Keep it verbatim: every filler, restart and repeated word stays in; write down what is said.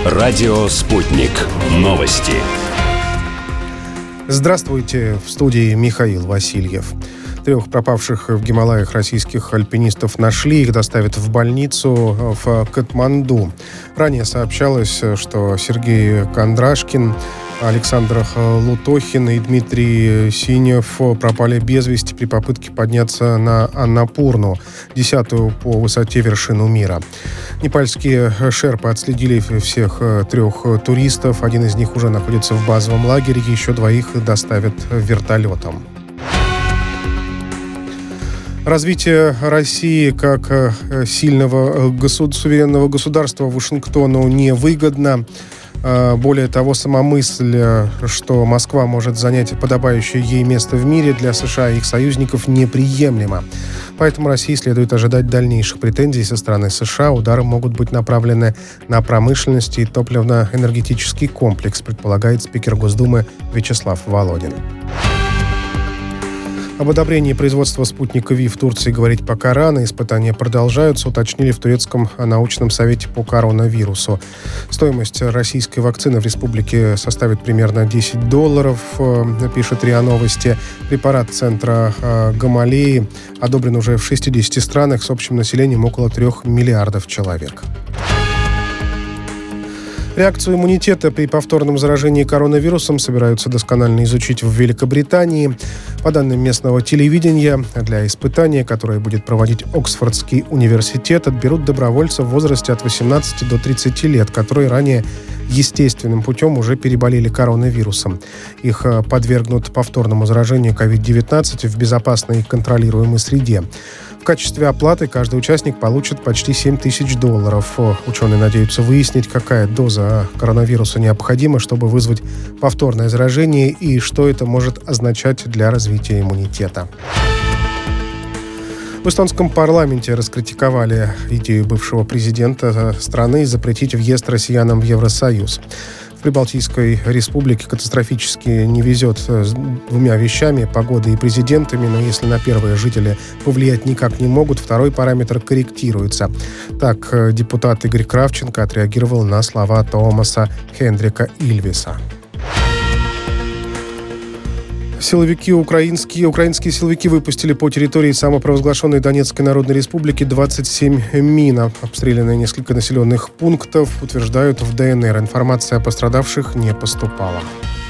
Радио «Спутник». Новости. Здравствуйте, в студии Михаил Васильев. Трех пропавших в Гималаях российских альпинистов нашли, их доставят в больницу в Катманду. Ранее сообщалось, что Сергей Кондрашкин, Александр Лутохин и Дмитрий Синев пропали без вести при попытке подняться на Аннапурну, десятую по высоте вершину мира. Непальские шерпы отследили всех трех туристов. Один из них уже находится в базовом лагере, еще двоих доставят вертолетом. Развитие России как сильного государ- суверенного государства Вашингтону невыгодно. Более того, сама мысль, что Москва может занять подобающее ей место в мире, для США и их союзников неприемлема. Поэтому России следует ожидать дальнейших претензий со стороны США. Удары могут быть направлены на промышленность и топливно-энергетический комплекс, предполагает спикер Госдумы Вячеслав Володин. Об одобрении производства спутника Ви в Турции говорить пока рано. Испытания продолжаются, уточнили в Турецком научном совете по коронавирусу. Стоимость российской вакцины в республике составит примерно десять долларов, пишет РИА Новости. Препарат центра Гамалеи одобрен уже в шестидесяти странах с общим населением около трех миллиардов человек. Реакцию иммунитета при повторном заражении коронавирусом собираются досконально изучить в Великобритании. По данным местного телевидения, для испытания, которое будет проводить Оксфордский университет, отберут добровольцев в возрасте от восемнадцати до тридцати лет, которые ранее естественным путем уже переболели коронавирусом. Их подвергнут повторному заражению ковид девятнадцать в безопасной и контролируемой среде. В качестве оплаты каждый участник получит почти семь тысяч долларов. Ученые надеются выяснить, какая доза коронавируса необходима, чтобы вызвать повторное заражение и что это может означать для развития иммунитета. В эстонском парламенте раскритиковали идею бывшего президента страны запретить въезд россиянам в Евросоюз. В Прибалтийской республике катастрофически не везет с двумя вещами – погодой и президентами, но если на первое жители повлиять никак не могут, второй параметр корректируется. Так, депутат Игорь Кравченко отреагировал на слова Томаса Хендрика Ильвеса. Силовики украинские, украинские силовики выпустили по территории самопровозглашенной Донецкой Народной Республики двадцать семь мин. Обстреляны несколько населенных пунктов, утверждают в ДНР. Информация о пострадавших не поступала.